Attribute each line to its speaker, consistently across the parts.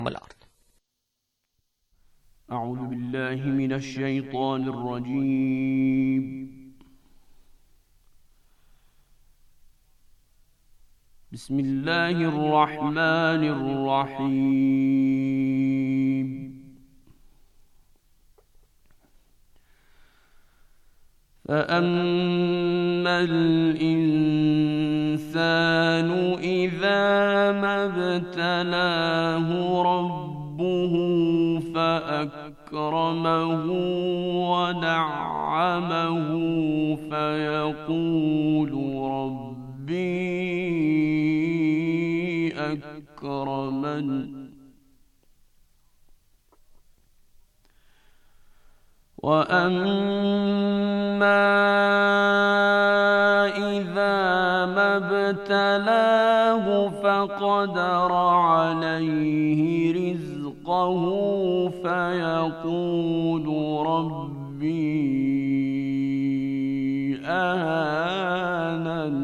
Speaker 1: الأرض.
Speaker 2: أعوذ بالله من الشيطان الرجيم. بسم الله الرحمن الرحيم. فأما الإنسان إذا ما ابتلاه ربه فأكرمه ونعمه فيقول ربي أكرمن. وأما إذا ما ابتلاه فقدر عليه رزقه فيقول ربي أهانن.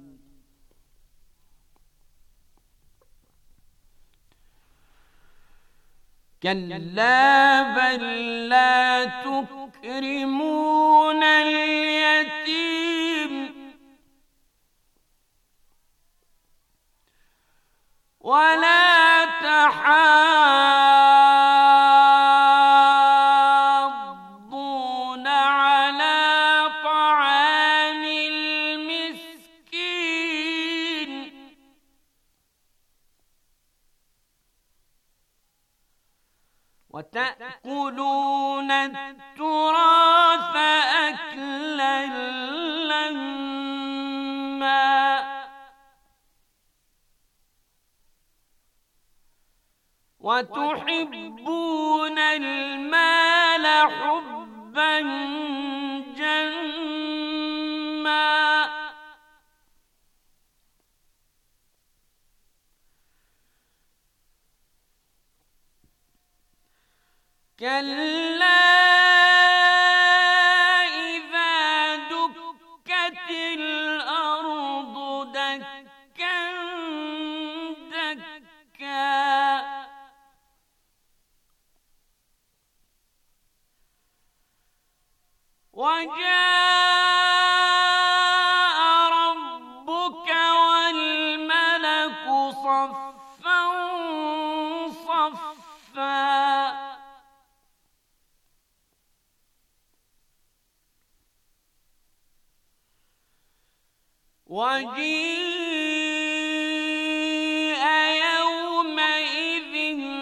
Speaker 2: كلا بل لا تكرمون اليتيم ولا تحاضون على طعام المسكين وتأكلون التراث أكلا لما وتحبون المال حبا جما كلا إذا دكت الأرض دكا دكا وجاء ربك والملك صفا صفا وجيء يومئذ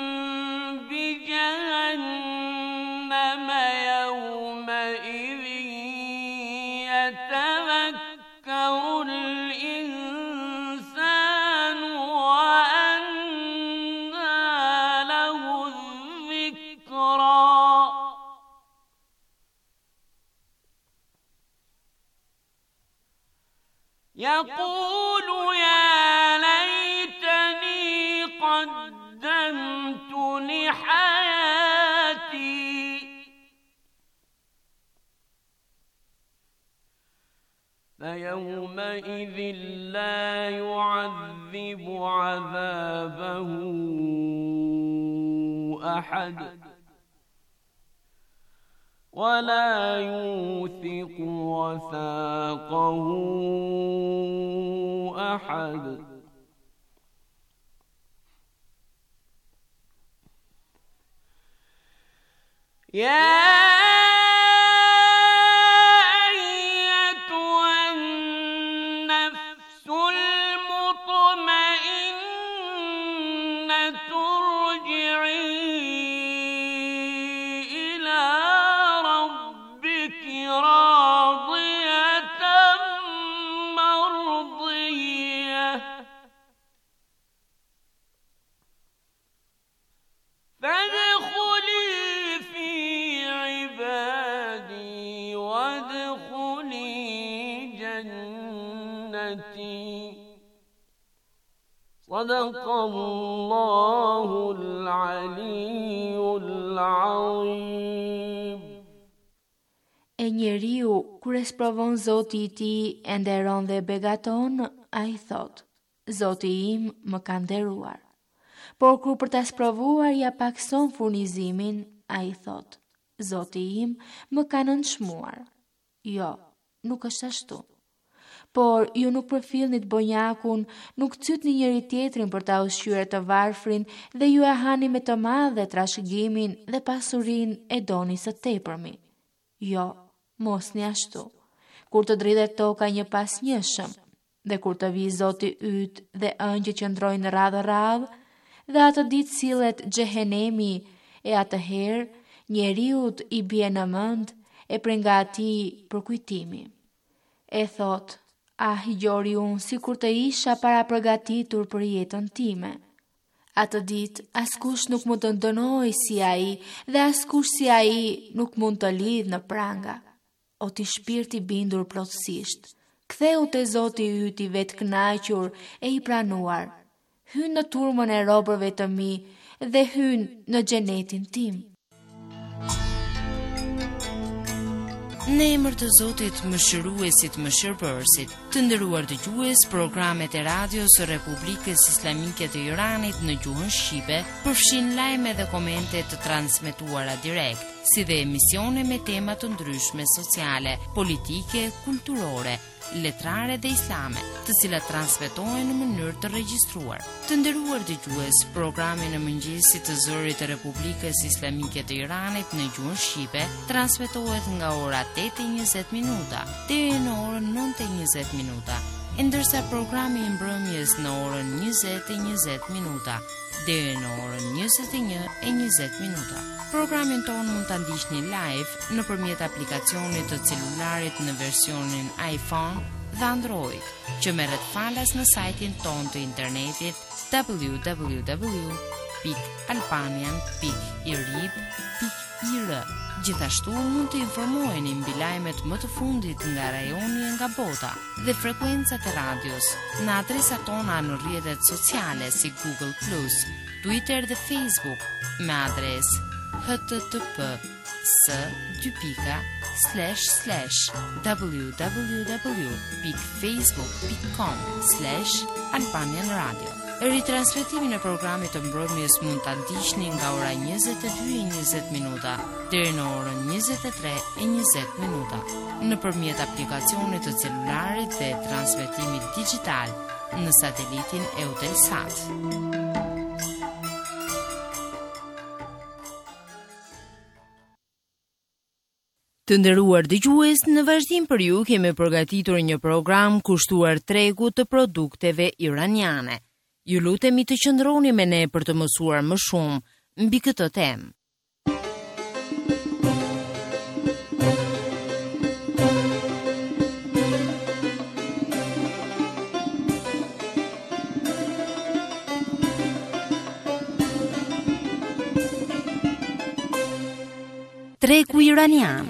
Speaker 2: بجهنم يومئذ يتذكر الإنسان وأنى له الذكرى يقول يا ليتني قدمت لحياتي فيومئذ لا يعذب عذابه أحد ولا يوثق وثاقه أحد. يا أيتها النفس المطمئنة ارجعي إلى ربك راضية مرضية فادخلي في عبادي وادخلي جنتي. صدق الله العلي العظيم.
Speaker 3: E njeriu, kur e sprovon Zoti i tij e nderon dhe begaton, ai thot: Zoti im më ka nderuar. por kur për ta sprovuar ja pakson furnizimin, ai thot: Zoti im më ka nënçmuar. Jo, nuk është ashtu. Por ju nuk përfillni të bonjakun, nuk cytni njëri tjetrin për ta ushqyer të varfrin dhe ju e hani me të madhe trashëgimin dhe pasurin e doni së tepërmi. Jo, mos një ashtu. Kur të dridhet toka një pas njëshëm, dhe kur të vi Zoti yt dhe ëngjë që ndrojnë radhë, dhe atë ditë sillet xhehenemi, e atëherë njeriut i bie në mend e prej nga atij për kujtimi. E thot: Ah, gjori unë si kur të isha para përgatitur për jetën time. Atë ditë, askush nuk mund të ndënoj si ai, dhe askush si ai nuk mund të lidh në pranga. O ti shpirti bindur plotësisht, ktheu te Zoti yt i vetë kënaqur e i pranuar. Hyn në turmën e robërve të mi dhe hyn në xhenetin tim.
Speaker 1: Në emër të Zotit mëshiruesit mëshirbërësit, të nderuar dëgjues, programet e radios së Republikës Islamike të Iranit në gjuhën shqipe përfshin lajme dhe komente të transmetuara direkt, si dhe emisione me tema të ndryshme sociale, politike, kulturore, letrare dhe islame, të cilat transmetohen në mënyrë të regjistruar. Të nderuar dëgjues, programi në mëngjesit të zërit të Republikës Islamike të Iranit në gjuhën shqipe transmetohet nga ora 8:20 minuta deri në orën 9:20 minuta, ndërsa programi i mbrëmjes në orën 20:20 minuta deri në orën 21:20 minuta. Programin tonë mund ta ndiqni live nëpërmjet aplikacionit të celularit në versionin iPhone dhe Android, që merret falas në sajtin tonë të internetit www.albanian.irib.ir. Gjithashtu mund të informoheni mbi lajmet më të fundit nga rajoni e nga bota dhe frekuencat e radios në adresat tona në rrjetet sociale si Google+, Twitter dhe Facebook me adresë http://www.facebook.com/Albanian Radio. Ritransmetimin e programit të mbrëmjes mund ta ndiqni nga ora 22:20 minuta deri në orën 23:20 minuta nëpërmjet aplikacionit të celularit dhe transmetimit digjital në satelitin Eutelsat. Të nderuar dëgjues, në vazhdim për ju kemi përgatitur një program kushtuar tregut të produkteve iraniane. Ju lutemi të qëndroni me ne për të mësuar më shumë mbi këtë temë. Tregu iranian.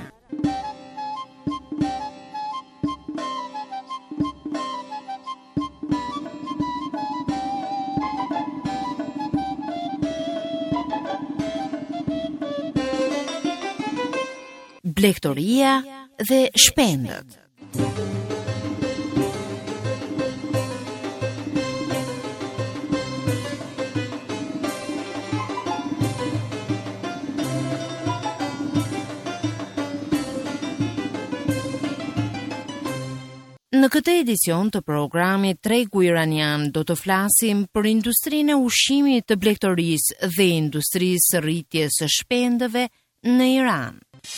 Speaker 1: Blegtoria dhe shpendët. Në këtë edicion të programit Tregu iranian do të flasim për industrinë e ushqimit të blegtorisë dhe industrisë së rritjes së shpendëve në Iran.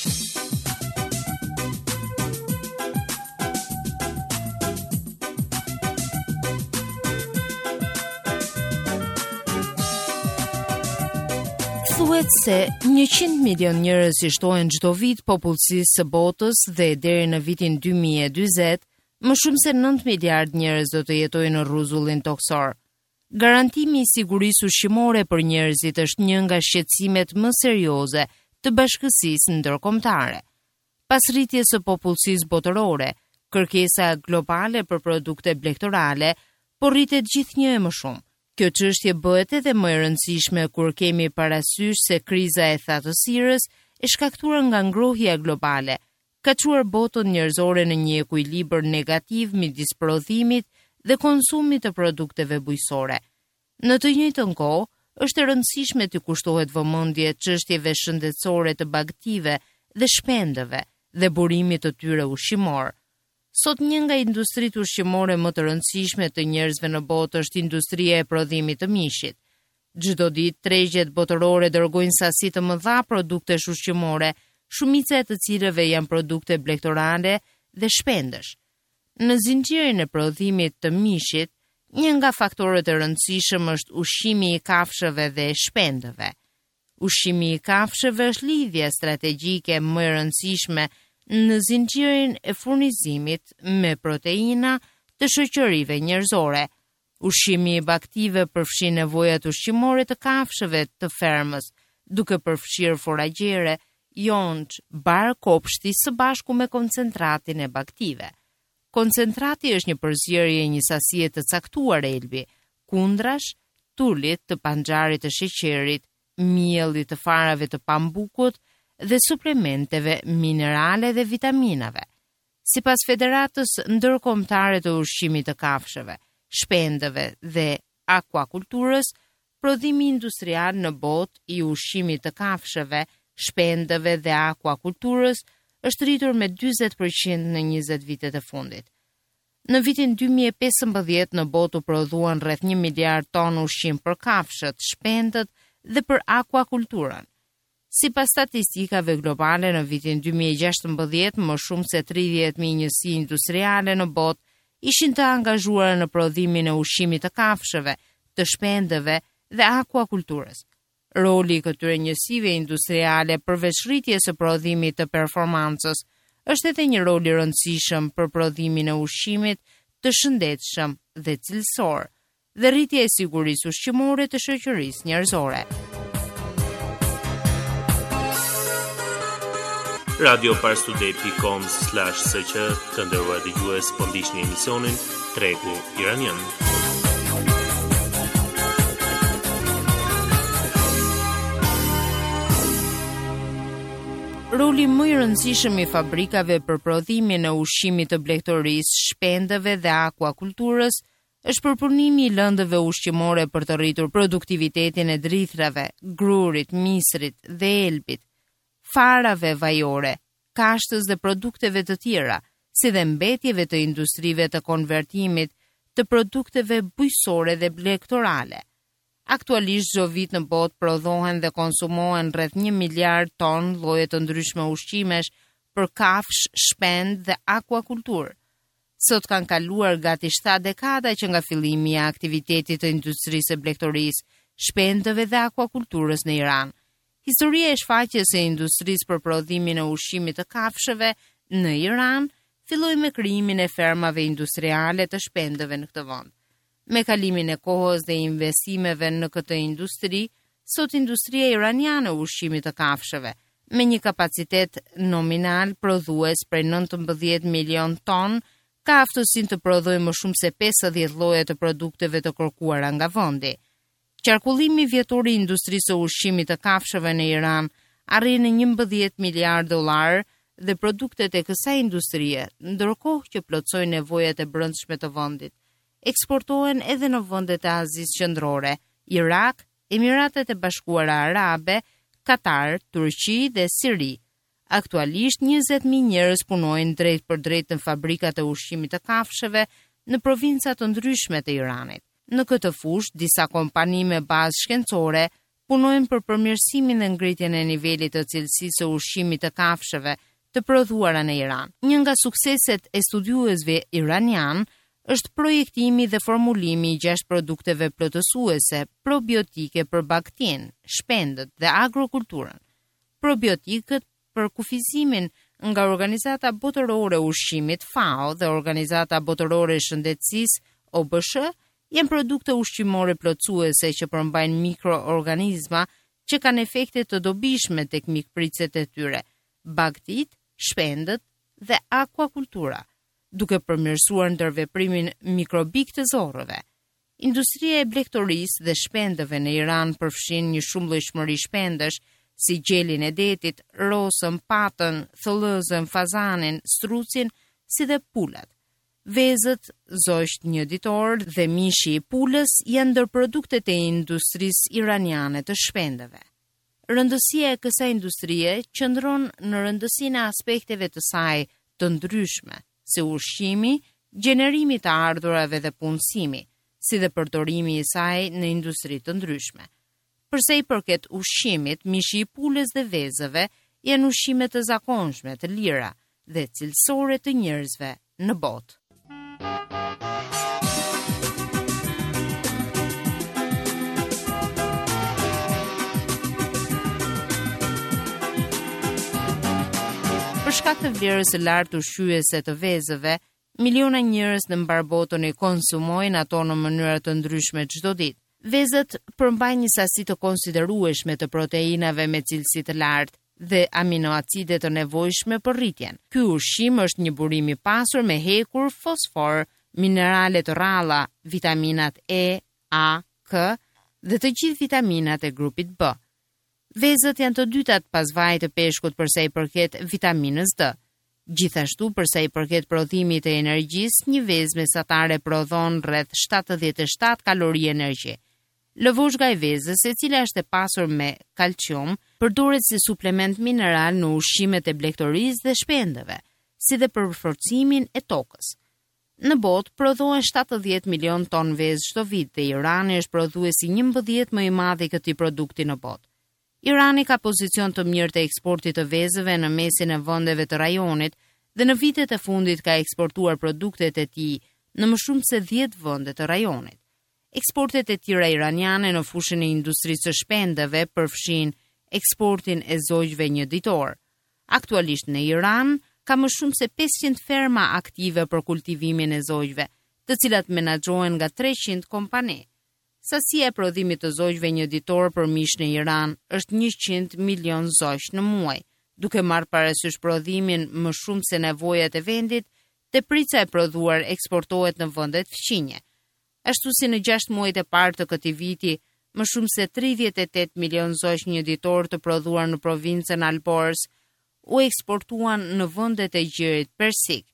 Speaker 1: Thuhet se 100 milion njerëz i shtohen çdo vit popullsisë së botës dhe deri në vitin 2040 më shumë se 9 miliard njerëz do të jetojnë në rrezullin toksor. Garantimi i sigurisë ushqimore për njerëzit është një nga shqetësimet më serioze të bashkësisë ndërkombëtare. Pas rritjes së popullsisë botërore, kërkesa globale për produkte blegtorale po rritet gjithnjë e më shumë. Kjo çështje bëhet edhe më e rëndësishme kur kemi parasysh se kriza e thatësirës e shkaktuar nga ngrohja globale ka çuar botën njerëzore në një ekuilibër negativ midis prodhimit dhe konsumit të produkteve bujqësore. Në të njëjtën kohë, është e rëndësishme të kushtohet vëmendje çështjeve shëndetësore të bagëtive dhe shpendëve dhe burimit të tyre ushqimor. Sot një nga industritë ushqimore më të rëndësishme të njerëzve në botë është industria e prodhimit të mishit. Çdo ditë tregjet botërore dërgojnë sasi të mëdha produktesh ushqimore, shumica e të cilëve janë produkte blegtorale dhe shpendësh. Në zinxhirin e prodhimit të mishit, një nga faktorët e rëndësishëm është ushqimi i kafshëve dhe shpendëve. Ushqimi i kafshëve është lidhja strategjike më e rëndësishme në zinxhirin e furnizimit me proteina të shoqërive njerëzore. Ushqimi i bagëtive përfshin nevojat ushqimore të kafshëve të fermës, duke përfshirë foragjiere, jonç, bar, kopshti së bashku me koncentratin e bagëtive. Koncentrati është një përzierje e një sasie të caktuar elbi, kundrash, tullit të panxharit të sheqerit, miellit të farave të pambukut dhe suplementeve minerale dhe vitaminave. Sipas Federatës Ndërkombëtare të Ushqimit të Kafshëve, Shpendëve dhe Akwakulturës, prodhimi industrial në botë i ushqimit të kafshëve, shpendëve dhe akwakulturës është rritur me 40% në 20 vitet e fundit. Në vitin 2015 në botë u prodhuan rreth 1 miliard tonë ushqim për kafshët, shpendët dhe për akwakulturën. Sipas statistikave globale, në vitin 2016, më shumë se 30.000 njësi industriale në botë ishin të angazhuara në prodhimin e ushqimit të kafshëve, të shpendëve dhe akwakulturës. Roli i këtyre njësive industriale përveç rritjes së prodhimit të performancës është edhe një rol i rëndësishëm për prodhimin e ushqimit të shëndetshëm dhe cilësor dhe rritja e sigurisë ushqimore të shoqërisë njerëzore.
Speaker 4: radioparstudet.com/sq të nderuar dëgjues, po ndiqni emisionin Tregu Iranian.
Speaker 1: Roli më i rëndësishëm i fabrikave për prodhimin e ushqimit të blegtorisë, shpendëve dhe akwakulturës është përpunimi i lëndëve ushqimore për të rritur produktivitetin e drithrave, grurit, misrit dhe elbit, farave vajore, kashtës dhe produkteve të tjera, si dhe mbetjeve të industrive të konvertimit të produkteve bujqësore dhe blegtorale. Aktualisht çdo vit në botë prodhohen dhe konsumohen rreth 1 miliard tonë lloje të ndryshme ushqimesh për kafsh, shpend dhe akwakulturë. Sot kanë kaluar gati 7 dekada që nga fillimi i aktivitetit të industrisë së blegtorisë, shpendëve dhe akwakulturës në Iran. Historia e shfaqjes së industrisë për prodhimin e ushqimit të kafshëve në Iran filloi me krijimin e fermave industriale të shpendëve në këtë vend. Me kalimin e kohës dhe investimeve në këtë industri, sot industria iraniane e ushqimit të kafshëve, me një kapacitet nominal prodhues prej 19 milion tonë, ka aftësinë të prodhojë më shumë se 50 lloje të produkteve të kërkuara nga vendi. Qarkullimi vjetor i industrisë së ushqimit të kafshëve në Iran arrin në 11 miliard dollar dhe produktet e kësaj industrie, ndërkohë që plotësojnë nevojat e brendshme të vendit, eksportohen edhe në vendet e Azisë Qendrore, Irak, Emiratet e Bashkuara Arabe, Katar, Turqi dhe Siri. Aktualisht 20.000 njerëz punojnë drejt për drejt në fabrikat e ushqimit të kafshëve në provinca të ndryshme të Iranit. Në këtë fushë, disa kompani me bazë shkencore punojnë për përmirësimin dhe ngritjen e nivelit të cilësisë së ushqimit të kafshëve të prodhuara në Iran. Një nga sukseset e studiuesve iranian është projektimi dhe formulimi i 6 produkteve plotësuese probiotike për bagëtin, shpendët dhe agrokulturën. Probiotikët për kufizimin nga Organizata Botërore e Ushqimit FAO dhe Organizata Botërore e Shëndetësisë OBSH janë produkte ushqimore plotësuese që përmbajnë mikroorganizma që kanë efekte të dobishme tek mikpritëset e tyre, bagëtit, shpendët dhe akwakultura, duke përmirësuar ndërveprimin mikrobik të zorrëve. Industria e blegtorisë dhe shpendëve në Iran përfshin një shumëllojshmëri shpendësh si gjelin e detit, rosën, patën, thëllëzën, fazanin, strucin, si dhe pulat. Vezët, zogj një ditor dhe mishi i pulës janë ndër produktet e industrisë iraniane të shpendëve. Rëndësia e kësaj industrie qëndron në rëndësinë e aspekteve të saj të ndryshme, si ushqimi, gjenerimi të ardhurave dhe punësimi, si dhe përdorimi i saj në industri të ndryshme. Përsa i përket ushqimit, mishi i pulës dhe vezëve janë ushqime të zakonshme, të lira dhe cilësore të njerëzve në botë. Për shkak të vlerës së lartë ushqyese të vezëve, miliona njerëz në mbar botën i konsumojnë ato në mënyra të ndryshme çdo ditë. Vezët përmbajnë një sasi të konsiderueshme të proteinave me cilësi të lartë dhe aminoacide të nevojshme për rritjen. Ky ushqim është një burim i pasur me hekur fosfor, minerale të rralla, vitaminat E, A, K dhe të gjithë vitaminat e grupit B. Vezët janë të dytat pas vajit të peshkut përsa i përket vitaminës D. Gjithashtu përsa i përket prodhimit të energjisë, një vezë mesatare prodhon rreth 77 kalori energji. Lëvozhga e vezës, e cila është e pasur me kalcium, përdoret si suplement mineral në ushqimet e blegtorisë dhe shpendëve, si dhe për forcimin e tokës. Në botë prodhohen 70 milion ton vezë çdo vit dhe Irani është prodhuesi 11 më i madh i këtij produkti në botë. Irani ka pozicion të mirë të eksportit të vezëve në mesin e vendeve të rajonit dhe në vitet e fundit ka eksportuar produktet e tij në më shumë se 10 vende të rajonit. Eksportet e tjera iraniane në fushën e industrisë së shpendëve përfshin eksportin e zogjve një ditor. Aktualisht në Iran ka më shumë se 500 ferma aktive për kultivimin e zogjve, të cilat menaxhohen nga 300 kompani. Sasia e prodhimit të zogjve një ditor për mish në Iran është 100 milion zogj në muaj, duke marrë parasysh prodhimin më shumë se nevojat e vendit, teprica e prodhuar eksportohet në vendet fqinje. Ashtu si në 6 muajt e parë të këtij viti, më shumë se 38 milion zogj një ditor të prodhuar në provincën Alborz u eksportuan në vendet e gjirit persik.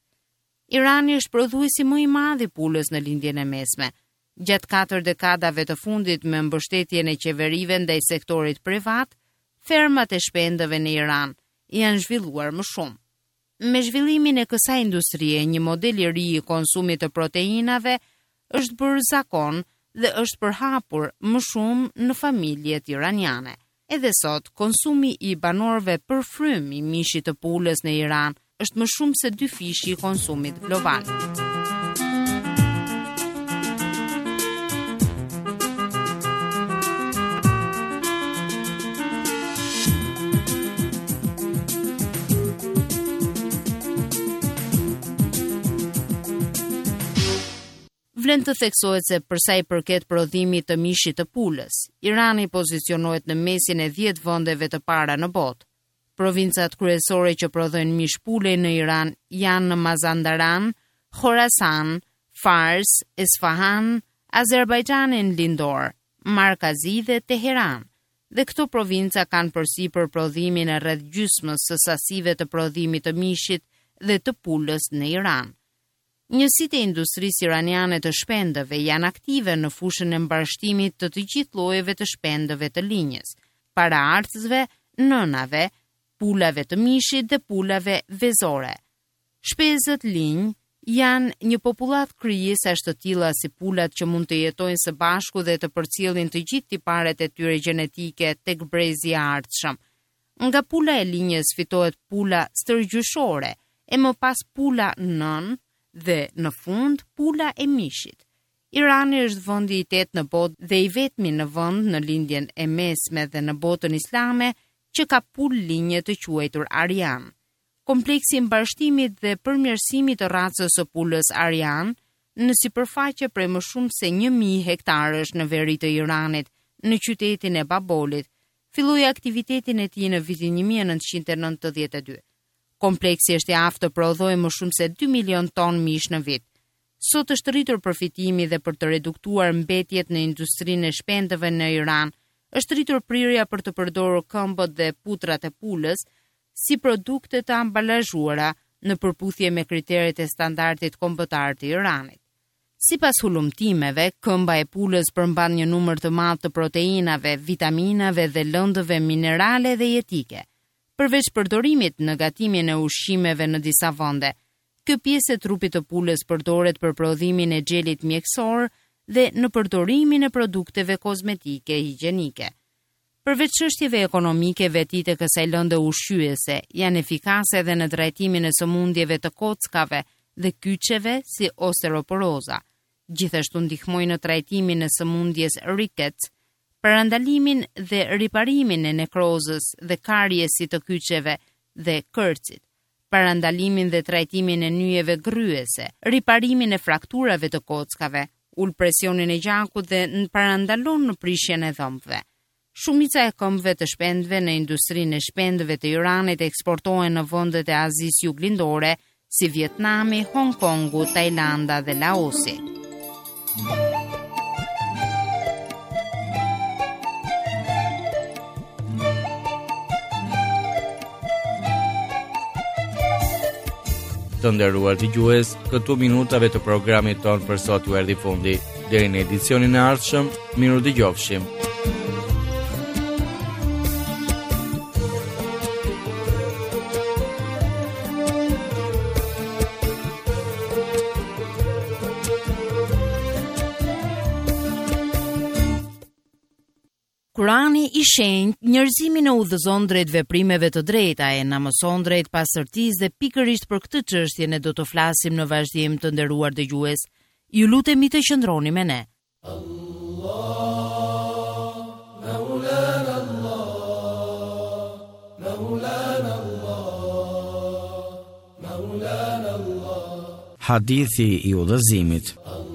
Speaker 1: Irani është prodhuesi më i madh i pulës në lindjen e mesme. Gjatë 4 dekadave të fundit me mbështetjen e qeverive ndaj sektorit privat, fermat e shpendëve në Iran janë zhvilluar më shumë. Me zhvillimin e kësaj industrie, një model i ri i konsumit të proteinave është bërë zakon dhe është përhapur më shumë në familjet iraniane. Edhe sot, konsumi i banorëve për frym i mishit të pulës në Iran është më shumë se 2 fishi i konsumit global. Vlen të theksohet se përsa i përket prodhimit të mishit të pulës, Irani pozicionohet në mesin e 10 vendeve të para në botë. Provincat kryesore që prodhojnë mish pule në Iran janë në Mazandaran, Khorasan, Fars, Esfahan, Azerbajxhanin lindor, Markazi dhe Teheran. Dhe këto provinca kanë përsipër prodhimin e rreth gjysmës së sasive të prodhimit të mishit dhe të pulës në Iran. Njësitë e industrisë iraniane të shpendëve janë aktive në fushën e mbarshtimit të gjithë llojeve të shpendëve të linjës, paraardhësve, nënave, pulave të mishit dhe pulave vezore. Shpezët linj janë një popullat krijesash të tilla si pulat që mund të jetojnë së bashku dhe të përcjellin të gjithë tiparet e tyre gjenetike tek brezi i ardhshëm. Nga pula e linjës fitohet pula stërgjyshore, e më pas pula nën dhe në fund pula e mishit. Irani është vendi i 8 në botë dhe i vetmi në vend në lindjen e mesme dhe në botën islame që ka pul linje të quajtur Aryan. Kompleksi i mbarshtimit dhe përmirësimit të racës së pulës Aryan në sipërfaqe prej më shumë se 1000 hektarësh në veri të Iranit, në qytetin e Babolit, filloi aktivitetin e tij në vitin 1992. Kompleksi është i aftë të prodhojë më shumë se 2 milion ton mish në vit. Sot është rritur përfitimi dhe për të reduktuar mbetjet në industrinë e shpendëve në Iran, është rritur prirja për të përdorur këmbët dhe putrat e pulës si produkte të ambalazhuara në përputhje me kriteret e standardit kombëtar të Iranit. Sipas hulumtimeve, këmba e pulës përmban një numër të madh të proteinave, vitaminave dhe lëndëve minerale dhe jetike. Përveç përdorimit në gatimin e ushqimeve në disa vende, kjo pjesë e trupit të pulës përdoret për prodhimin e xhelit mjekësor dhe në përdorimin e produkteve kozmetike higjienike. Përveç çështjeve ekonomike, vetitë e kësaj lëndë ushqyese janë efikase edhe në trajtimin e sëmundjeve të kockave dhe kyçeve si osteoporoza. Gjithashtu ndihmojnë në trajtimin e sëmundjes rickets, parandalimin dhe riparimin e nekrozës dhe kariesit të kyçeve dhe kërcit, parandalimin dhe trajtimin e nyjeve gryese, riparimin e frakturave të kockave, ul presionin e gjakut dhe parandalon në prishjen e dhëmbëve. Shumica e këmbëve të shpendëve në industrinë e shpendëve të Iranit eksportohen në vendet e Azisë Juglindore, si Vietnami, Hong Kongu, Tajlanda dhe Laosi.
Speaker 5: Të nderuar dëgjues, këtu minutave të programit ton për sot u erdhi fundi. Deri në edicionin e ardhshëm, miru dëgjofshim.
Speaker 1: Kurani i shenjtë njerëzimin e udhëzon drejt veprimeve të drejta e na mëson drejt pastërtisë dhe pikërisht për këtë çështje ne do të flasim në vazhdim, të nderuar dëgjues. Ju lutemi të qëndroni me ne.
Speaker 5: Hadithi i udhëzimit.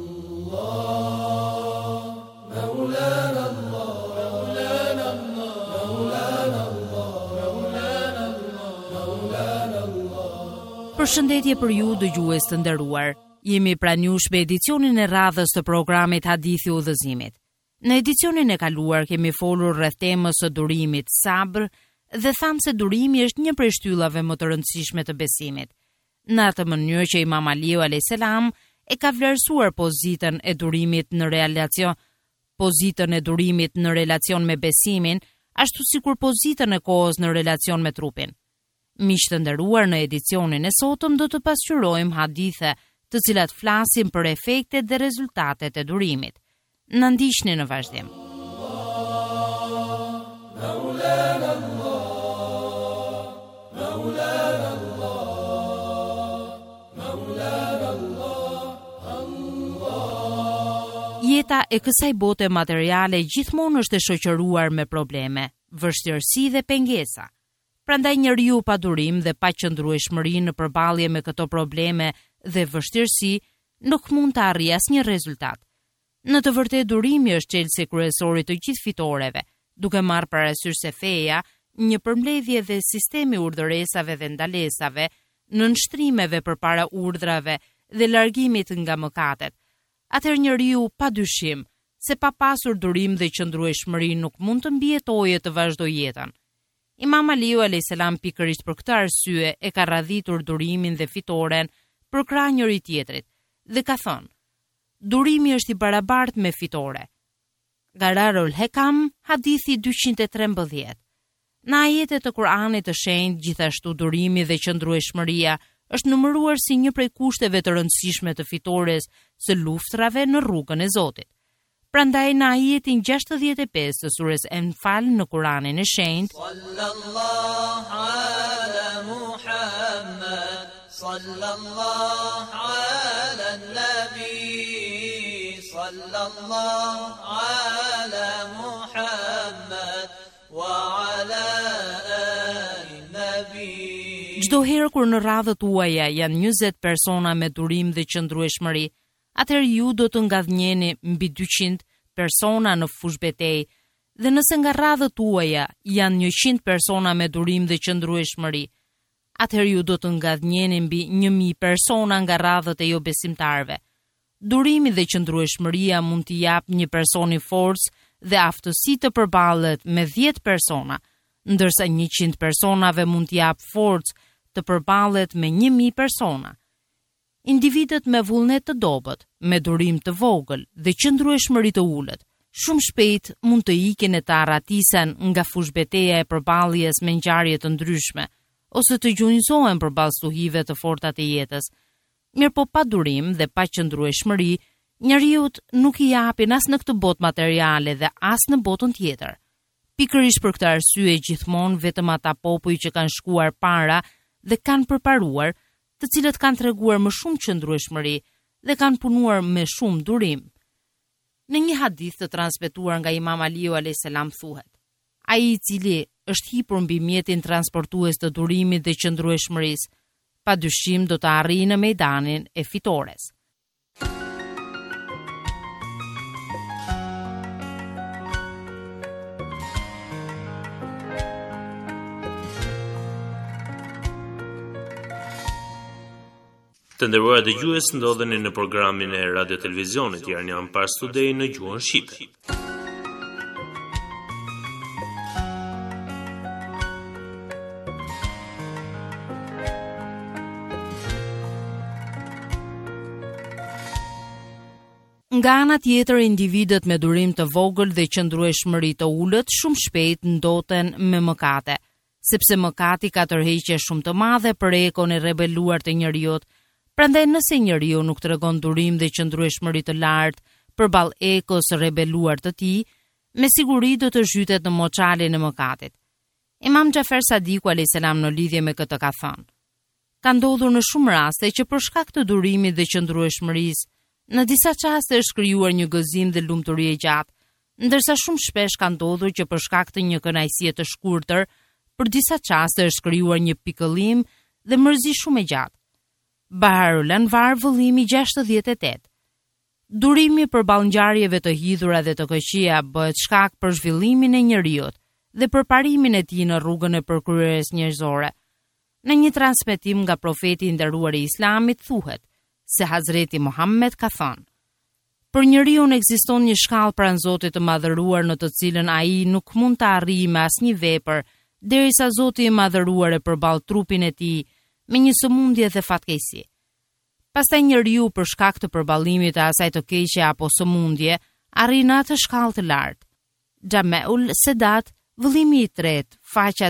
Speaker 1: Përshëndetje për ju dëgjues të nderuar. Jemi pranë jush me edicionin e radhës të programit Hadithi i udhëzimit. Në edicionin e kaluar kemi folur rreth temës së durimit, sabër, dhe thamë se durimi është një prej shtyllave më të rëndësishme të besimit. Në atë mënyrë që Imam Aliu a.s. e ka vlerësuar pozitën e durimit në relacion me besimin, ashtu sikur pozitën e kohës në relacion me trupin. Miq të nderuar, në edicionin e sotëm do të pasqyrojmë hadithe të cilat flasin për efektet dhe rezultatet e durimit. Na ndiqni në vazhdim. Jeta e kësaj bote materiale gjithmonë është e shoqëruar me probleme, vështirësi dhe pengesa. Prandaj njeriu pa durim dhe pa qëndrueshmëri në përballje me këto probleme dhe vështirësi nuk mund të arrijë asnjë rezultat. Në të vërtetë durimi është çelësi kryesor i të gjithë fitoreve, duke marrë parasysh se feja, një përmbledhje dhe sistemi urdhëresave dhe ndalesave, nënshtrimeve përpara urdhrave dhe largimit nga mëkatet. Atëherë njeriu padyshim se pa pasur durim dhe qëndrueshmëri nuk mund të mbijetojë të vazhdojë jetën. Imam Aliu a.s. pikërisht për këtë arsye e ka radhitur durimin dhe fitoren për krah njëri tjetrit dhe ka thënë: durimi është i barabartë me fitore. Gararul Hekam, hadithi 213. Në ajetet të Kuranit të shenjtë, gjithashtu durimi dhe qëndrueshmëria është numëruar si një prej kushteve të rëndësishme të fitores së luftrave në rrugën e Zotit. Prandaj në ajetin 65 të surës Enfal në Kuranin e shenjtë,
Speaker 2: Sallallahu ala Muhammad, sallallahu ala nabi, sallallahu ala Muhammad, wa ala ali nabi.
Speaker 1: Çdo herë kur në radhët tuaja janë 20 persona me durim dhe qëndrueshmëri, atëherë ju do të ngadhnjeni mbi 200 persona në fushë betejë, dhe nëse nga radhët tuaja janë 100 persona me durim dhe qëndrueshmëri, atëherë ju do të ngadhnjeni mbi 1000 persona nga radhët e jo besimtarve. Durimi dhe qëndrueshmëria mund t'i jap një personi forcë dhe aftësi të përballet me 10 persona, ndërsa 100 personave mund t'i jap forcë të përballet me 1000 persona. Individët me vullnet të dobët, me durim të vogël dhe qëndrueshmëri të ulët, shumë shpejt mund të ikin e të arratisen nga fushbeteja e përballjes me ngjarje të ndryshme, ose të gjunjëzohen përballë stuhive të forta të jetës. Mirëpo pa durim dhe pa qëndrueshmëri, njeriut nuk i japin as në këtë botë materiale dhe as në botën tjetër. Pikërisht për këtë arsye gjithmonë vetëm ata popull që kanë shkuar para dhe kanë përparuar, të cilët kanë treguar më shumë qëndrueshmëri dhe kanë punuar me shumë durim. Në një hadith të transmetuar nga Imam Aliu alayhis salam thuhet: ai i cili është hipur mbi mjetin transportues të durimit dhe qëndrueshmërisë, padyshim do të arrijë në mejdanin e fitores.
Speaker 4: Të nderuar dëgjues, ndodheni në programin e Radio Televizionit Iranian Pars Today në gjuhën shqipe.
Speaker 1: Nga ana tjetër, individët me durim të vogël dhe qëndrueshmëri të ulët shumë shpejt ndoten me mëkate, sepse mëkati ka tërheqje shumë të madhe për ekon e rebeluar të njerëzit. Prandaj nëse njeriu nuk tregon durim dhe qëndrueshmëri të lartë përballë ekos së rebeluar të tij, me siguri do të zhytet në moçalin e mëkatit. Imam Xhafer Sadiku alayhis salam në lidhje me këtë ka thënë: ka ndodhur në shumë raste që për shkak të durimit dhe qëndrueshmërisë, në disa çaste është krijuar një gëzim dhe lumturi e gjatë, ndërsa shumë shpesh ka ndodhur që për shkak të një kënaqësie të shkurtër, për disa çaste është krijuar një pikëllim dhe mërzi shumë e gjatë. Baharul Anvar, vëllimi 68. Durimi përballë ngjarjeve të hidhura dhe të këqija bëhet shkak për zhvillimin e njeriut dhe për parimin e tij në rrugën e përkryerjes njerëzore. Në një transmetim nga profeti i nderuar i Islamit thuhet se Hazreti Muhammed ka thënë: për njeriu ekziston një shkallë pranë Zotit të madhëruar në të cilën ai nuk mund të arrijë me asnjë vepër derisa Zoti i madhëruar e përball trupin e tij me një sëmundje dhe fatkeqësi. Pastaj njeriu për shkak të përballimit të asaj të keqe apo sëmundje arrin atë shkallë të lartë. Jameul Sedat, vëllimi i tretë, faqja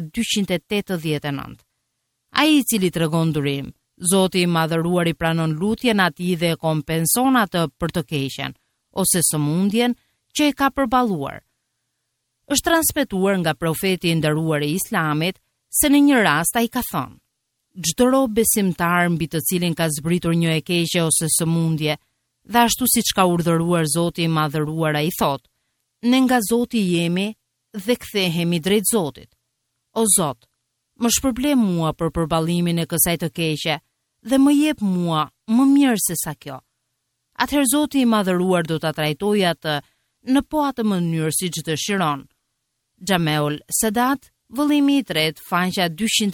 Speaker 1: 289. Ai i cili tregon durim, Zoti i madhëruar i pranon lutjen atij dhe e kompenson atë për të keqen ose sëmundjen që e ka përballuar. Është transmetuar nga profeti i nderuar i Islamit se në një rast ai ka thënë: çdo rob besimtar mbi të cilin ka zbritur një e keqe ose sëmundje, dhe ashtu siç ka urdhëruar Zoti i madhëruar, ai thotë: ne nga Zoti jemi dhe kthehemi drejt Zotit. O Zot, më shpërble mua për përballimin e kësaj të keqe dhe më jep mua më mirë se sa kjo. Atëherë Zoti i madhëruar do ta trajtojë atë në po atë mënyrë siç dëshiron. Jameul Sedat, vëllimi i tretë, faqja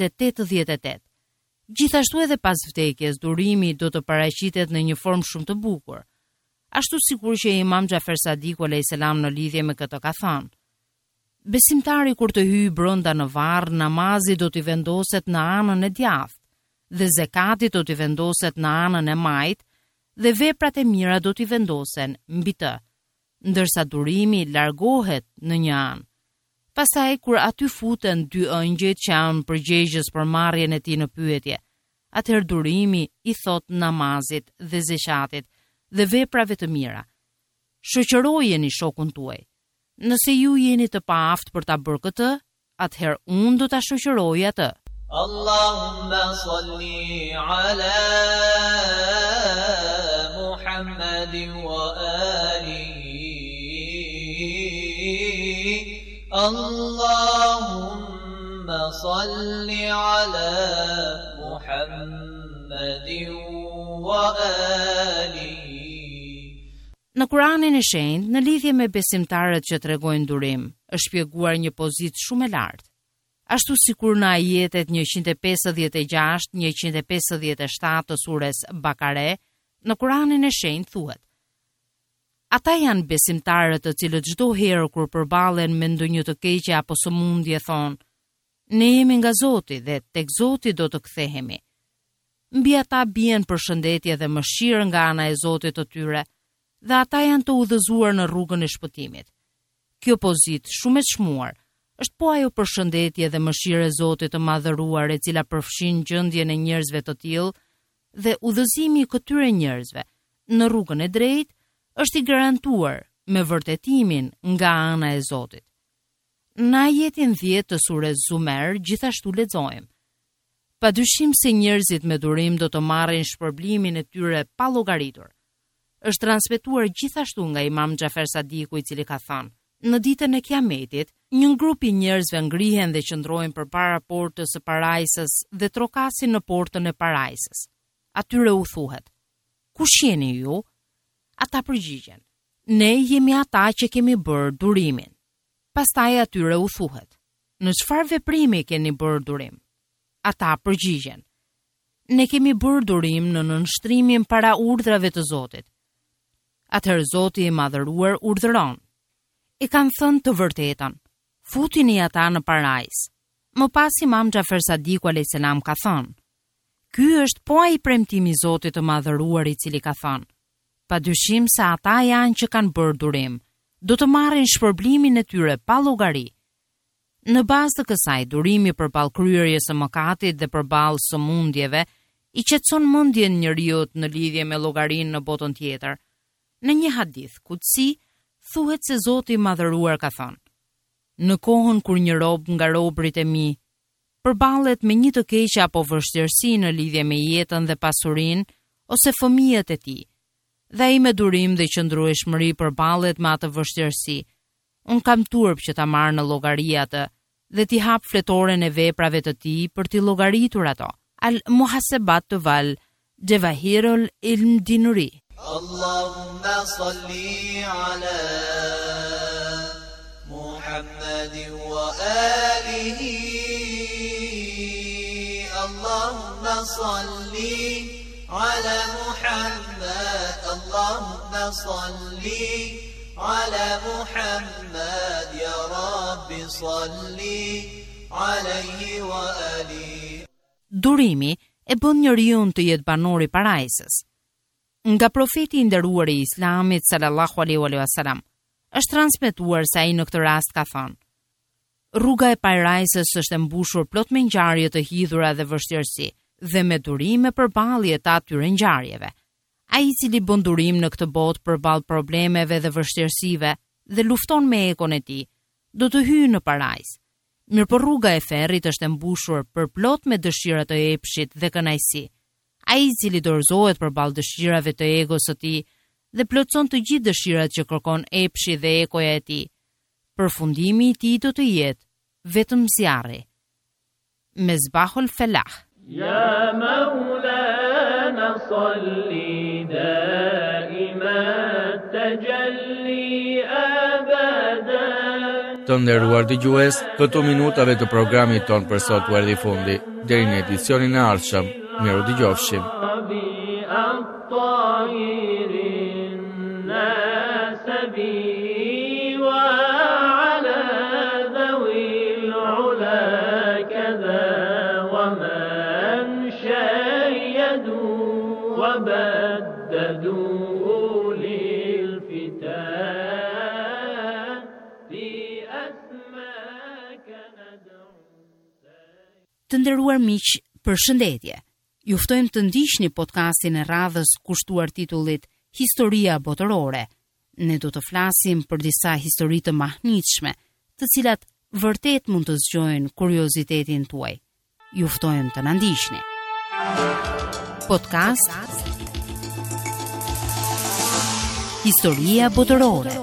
Speaker 1: 288. Gjithashtu edhe pas vdekjes, durimi do të paraqitet në një formë shumë të bukur. Ashtu sikur që Imam Xhafer Sadiku alayhis salam në lidhje me këtë ka thënë: besimtari kur të hyjë brenda në varr, namazi do t'i vendoset në anën e djathtë, dhe zekati do t'i vendoset në anën e majtë, dhe veprat e mira do t'i vendosen mbi të, ndërsa durimi largohet në një anë. Pastaj kur aty futen dy ëngjëjt që janë përgjegjës për marrjen e tij në pyetje, atëherë durimi i thot namazit dhe zeqatit dhe veprave të mira: shoqërojeni shokun tuaj. Nëse ju jeni të paaft për ta bërë këtë, atëherë unë do ta shoqëroj atë.
Speaker 2: Allahumma salli ala Muhammadin wa alihi. Allahumma salli ala Muhammadin wa alihi.
Speaker 1: Në Kuranin e Shenjtë, në lidhje me besimtarët që tregojnë durim, është shpjeguar një pozitë shumë e lartë. Ashtu sikur në ajetet 156, 157 të sures Bakare, në Kuranin e Shenjtë thuhet: ata janë besimtarët të cilët çdo herë kur përballen me ndonjë të keqe apo sëmundje thonë: Ne jemi nga Zoti dhe tek Zoti do të kthehemi. Mbi ata bien përshëndetje dhe mëshirë nga ana e Zotit të tyre, dhe ata janë të udhëzuar në rrugën e shpëtimit. Kjo pozitë shumë e çmuar është po ajo përshëndetje dhe mëshirë e Zotit të madhëruar e cila përfshin gjendjen e njerëzve të tillë dhe udhëzimi i këtyre njerëzve në rrugën e drejtë është i garantuar me vërtetimin nga ana e Zotit. Në ajetin 10 të surës Zumer gjithashtu lexojmë: Padyshim se njerëzit me durim do të marrin shpërblimin e tyre pa llogaritur. Është transmetuar gjithashtu nga Imam Xhafer Sadiku, i cili ka thënë: Në ditën e Kiametit, një grup i njerëzve ngrihen dhe qëndrojnë përpara portës së parajsës dhe trokasin në portën e parajsës. Atyre u thuhet: Kush jeni ju? Ata përgjigjen: Ne jemi ata që kemi bërë durimin. Pastaj atyre u thuhet: Në çfarë veprimi keni bërë durim? Ata përgjigjen: Ne kemi bërë durim në nënshtrimin para urdhrave të Zotit. Atëherë Zoti i madhëruar urdhëron: E kanë thënë të vërtetën, futini ata në parajs. Më pas Imam Xhafer Sadiku a.s. ka thënë: Ky është po ai premtimi i Zotit të madhëruar, i cili ka thënë: Padyshim se ata janë që kanë bërë durim, do të marrin shpërblimin e tyre pa llogari. Në bazë të kësaj, durimi përballë kryerjes së mëkatit dhe përballë sëmundjeve i qetëson mendjen njeriut në lidhje me llogarinë në botën tjetër. Në një hadith kutsi thuhet se Zoti i madhëruar ka thënë: Në kohën kur një rob nga robërit e mi përballet me një të keqe apo vështirësi në lidhje me jetën dhe pasurinë ose fëmijët e tij, dhe ai me durim dhe qëndrueshmëri përballet me atë vështirësi, unë kam turp që ta marr në llogari atë dhe t'i hap fletoren e veprave të tij për t'i llogaritur ato. Al-Muhasabat wal Jawahirul Ilm Dinuri.
Speaker 2: Allahumma salli ala Muhammadin wa alihi. Allahumma salli ala Muhammad. Allahumma salli ala Muhammad. Ya Rabbi salli alayhi wa alihi.
Speaker 1: Durimi e bën njeriu të jetë banor i parajsës. Nga profeti i nderuar i Islamit sallallahu alaihi wasallam është transmetuar se ai në këtë rast ka thënë: Rruga e parajsës është e mbushur plot me ngjarje të hidhura dhe vështirësi, dhe me durime përballje të atyre ngjarjeve. Ai i cili bën durim në këtë botë përballë problemeve dhe vështirësive dhe lufton me ekon e tij, do të hyjë në parajsë. Mirëpo rruga e ferrit është e mbushur përplot me dëshira të epshit dhe kënaqësi. Ai i cili dorëzohet përballë dëshirave të egos së tij dhe plotson të gjithë dëshirat që kërkon epshi dhe ekoja e tij, përfundimi i tij do të jetë vetëm zjarri. Mezbahul Felah.
Speaker 6: Ya Maulana salli daima tajalli abada.
Speaker 5: Të nderuar dëgjues, këto minutave të programit ton për sot u erdhi fundi. Deri në edicionin e ardhshëm, miru dëgjofshim.
Speaker 1: Të nderuar miq, përshëndetje. Ju ftojmë të ndiqni podcastin e radhës kushtuar titullit Historia botërore. Ne do të flasim për disa histori të mahnitshme, të cilat vërtet mund të zgjojnë kuriozitetin tuaj. Ju ftojmë të na ndiqni. Podcast Historia botërore.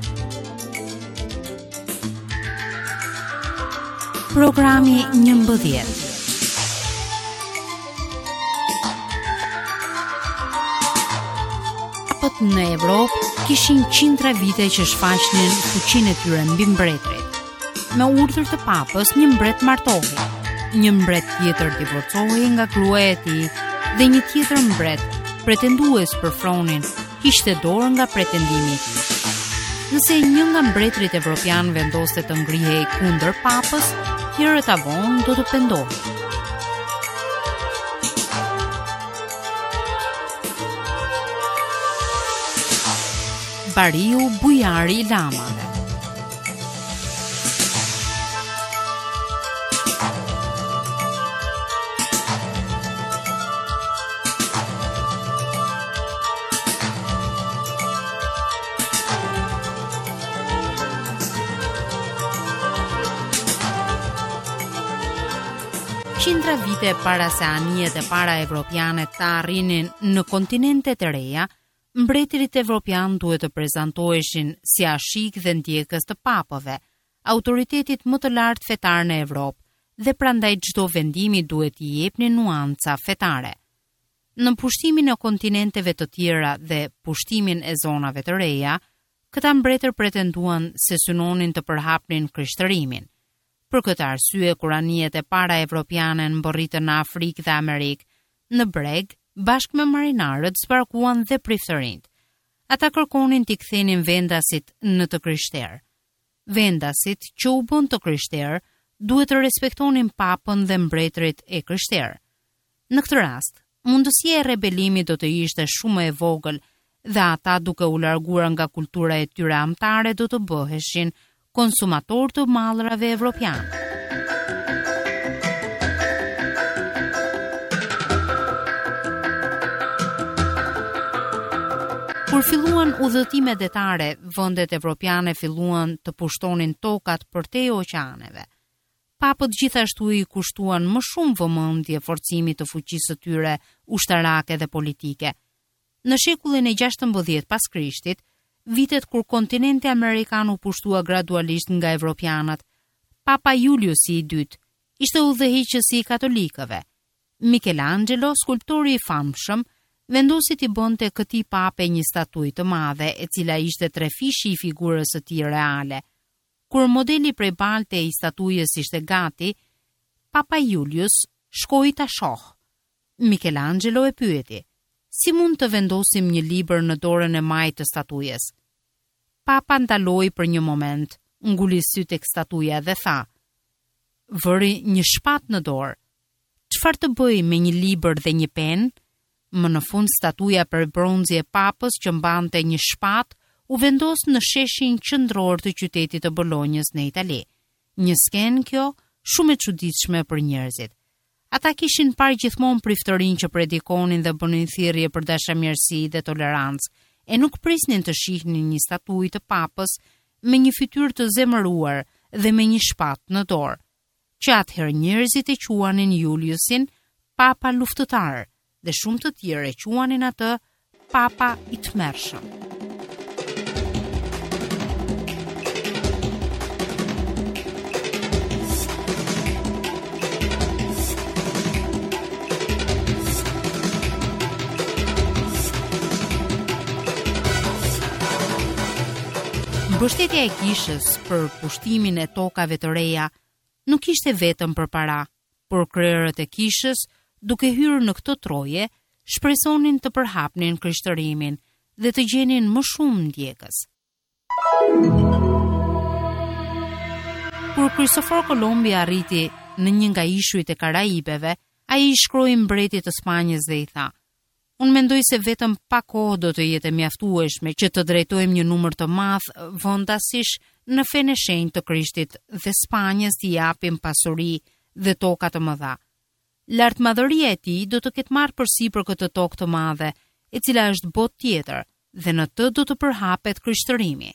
Speaker 1: Programi 11. Në Evropë kishin qindra vite që shfaqnin fuqinë e tyre mbi mbretërit. Me urdhër të papës, një mbret martohej, një mbret tjetër divorcohej nga gruaja e tij dhe një tjetër mbret, pretendues për thronin, kishte dorë nga pretendimi i tij. Nëse një nga mbretërit evropian vendoste të ngrihej kundër papës, tjerët avon do të pendohen. Bariu bujari i lamave. Qindra vite para se anijet e para evropiane të arrinin në kontinentet e reja, mbretërit evropian duhet të prezantoheshin si ashik dhe ndjekës të papëve, autoritetit më të lartë fetar në Evropë dhe prandaj çdo vendimi duhet i jepni nuanca fetare. Në pushtimin e kontinenteve të tjera dhe pushtimin e zonave të reja, këta mbretër pretenduan se synonin të përhapnin krishtërimin. Për këtë arsye, kur anijet e para evropiane mbërritën në Afrikë dhe Amerikë, në breg, bashkë me marinarët zbarkuan dhe priftërinjt. Ata kërkonin t'i kthenin vendasit në të krishterë. Vendasit që u bën të krishterë duhet të respektonin papën dhe mbretërit e krishterë. Në këtë rast, mundësia e rebelimit do të ishte shumë e vogël dhe ata duke u larguar nga kultura e tyre amtare do të bëheshin konsumator të mallrave evropiane. Kur filluan udhëtimet detare, vendet evropiane filluan të pushtonin tokat përtej oqeaneve. Papët gjithashtu i kushtuan më shumë vëmendje forcimit të fuqisë së tyre ushtarake dhe politike. Në shekullin e 16 pas Krishtit, vitet kur kontinenti amerikan u pushtua gradualisht nga evropianët, Papa Julius i dytë ishte udhëheqësi i katolikëve. Michelangelo, skulptori i famshëm, vendosi t'i bënte këtij pape një statuj të madhe, e cila ishte trefishi i figurës së tij reale. Kur modeli prej balte i statujës ishte gati, Papa Julius shkoi ta shohë. Michelangelo e pyeti: "Si mund të vendosim një libër në dorën e majtë të statujës?" Papa ndaloi për një moment, nguli sy tek statuja dhe tha: "Vëri një shpatë në dorë. Çfarë të bëj me një libër dhe një penë?" Më në fund statuja për bronzi e papës që mbante një shpatë u vendos në sheshin qendror të qytetit të Bolonjës në Itali. Një skenë kjo shumë e çuditshme për njerëzit. Ata kishin parë gjithmonë priftërinë që predikonin dhe bënin thirrje për dashamirësi dhe tolerancë, e nuk prisnin të shihnin një statuj të papës me një fytyrë të zemëruar dhe me një shpatë në dorë. Që atëherë njerëzit e quanin Juliusin Papa luftëtar dhe shumë të tjerë e quanin atë Papa i tmerrshëm. Mbështetja e kishës për pushtimin e tokave të reja nuk ishte vetëm për para, por krerët e kishës, duke hyrë në këtë troje, shpresonin të përhapnin krishtërimin dhe të gjenin më shumë ndjekës. Kur Kristofor Kolumbi arriti në një nga ishujt e Karaibeve, ai i shkroi mbretit të Spanjës dhe i tha: "Unë mendoj se vetëm pa kohë do të jetë mjaftueshme që të drejtojmë një numër të madh vendasish në fenë e shenjtë të Krishtit dhe Spanjës t'i japim pasuri dhe toka të mëdha. Lartmadhëria e tij do të ketë marrë përsipër këtë tokë të madhe, e cila është botë tjetër, dhe në të do të përhapet krishtërimi."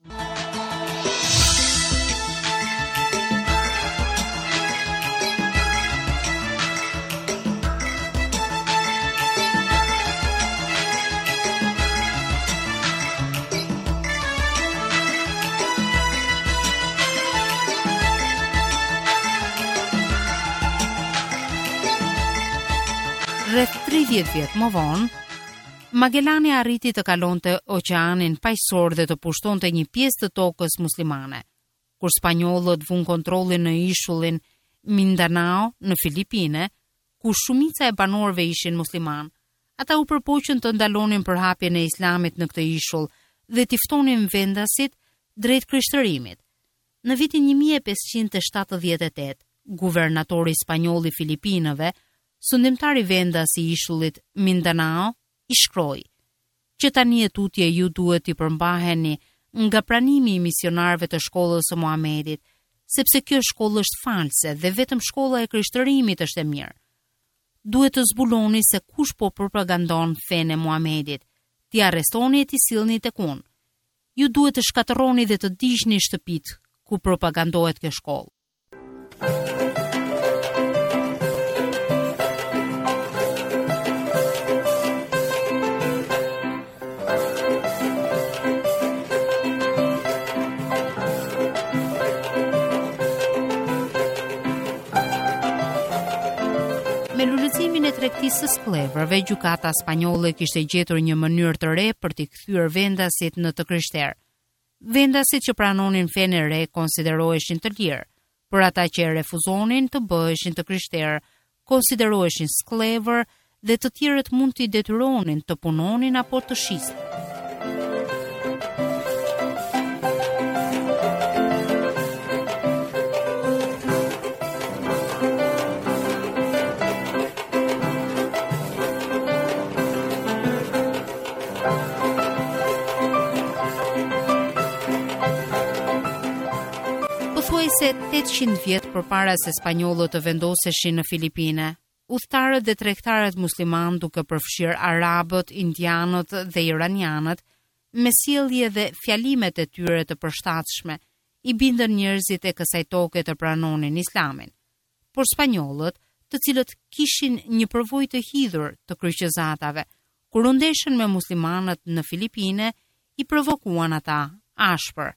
Speaker 1: Rreth 30 vjet më vonë, Magellani arriti të kalonte oqeanin paqësor dhe të pushtonte një pjesë të tokës muslimane. Kur spanjollët vun kontrollin në ishullin Mindanao në Filipine, ku shumica e banorëve ishin musliman, ata u përpoqën të ndalonin përhapjen e islamit në këtë ishull dhe t'i ftonin vendasit drejt krishtërimit. Në vitin 1578,
Speaker 7: guvernatori spanjoll i Filipinëve, sundimtari vendas i ishullit Mindanao i shkroi që tani e tutje ju duhet i përmbaheni nga pranimi i misionarëve të shkollës së Muhamedit, sepse kjo shkollë është false dhe vetëm shkolla e krishtërimit është e mirë. Duhet të zbuloni se kush po propagandon fenë e Muhamedit, t'i arrestoni e t'i sillni tek unë. Ju duhet të shkatërroni dhe të digjni shtëpitë ku propagandohet kjo shkollë. Me lullëzimin e tregtisë së sklevrave, gjykata spanjolle kishte gjetur një mënyrë të re për t'i kthyer vendasit në të krishterë. Vendasit që pranonin fenë e re konsideroheshin të lirë, por ata që e refuzonin të bëheshin të krishterë konsideroheshin sklevër dhe të tjerët mund t'i detyronin të punonin apo të shisnin. Se 800 vjet përpara se spanjollët të vendoseshin në Filipine, udhëtarët dhe tregtarët musliman duke përfshirë arabët, indianët dhe iranianët, me sjellje dhe fjalimet e tyre të përshtatshme, i bindën njerëzit e kësaj toke të pranonin islamin. Por spanjollët, të cilët kishin një përvojë të hidhur të kryqëzatave, kur u ndeshën me muslimanët në Filipine, i provokuan ata ashpër.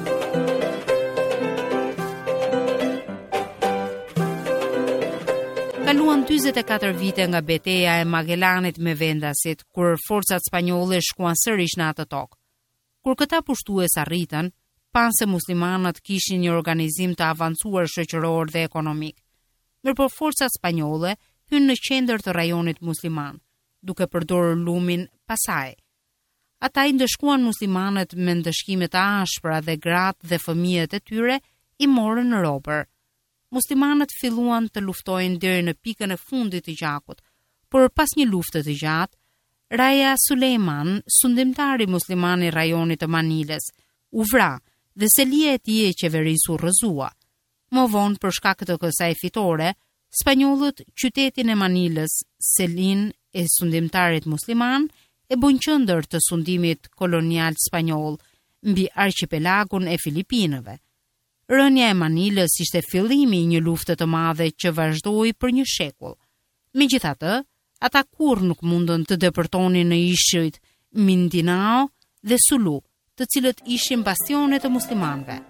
Speaker 7: Kaluan 44 vite nga betejë e Magellanit me vendasit, kur forcat spanjolle shkuan sërish në atë tokë. Kur këta pushtues arritën, panë se muslimanët kishin një organizim të avancuar shoqëror dhe ekonomik. Mirëpo forcat spanjolle hynë në qendër të rajonit musliman, duke përdorur lumin pasaj. Ata i ndëshkuan muslimanët me ndëshkime të ashpra dhe gratë dhe fëmijët e tyre i morën në robër. Muslimanët filluan të luftojnë deri në pikën e fundit të gjakut, por pas një lufte të gjatë, Raja Suleiman, sundimtari musliman i rajonit të Manilës, u vra dhe selia e tij e qeverisë u rrëzua. Më vonë, për shkak të kësaj fitore, spanjollët qytetin e Manilës, selin e sundimtarit musliman, e bën qendër të sundimit kolonial spanjoll mbi arqipelagun e Filipinëve. Rënja e Manilës ishte fillimi i një lufte të madhe që vazhdoi për një shekull. Megjithatë, ata kurrë nuk mundën të depërtonin në ishujt Mindanao dhe Sulu, të cilët ishin bastione të muslimanëve.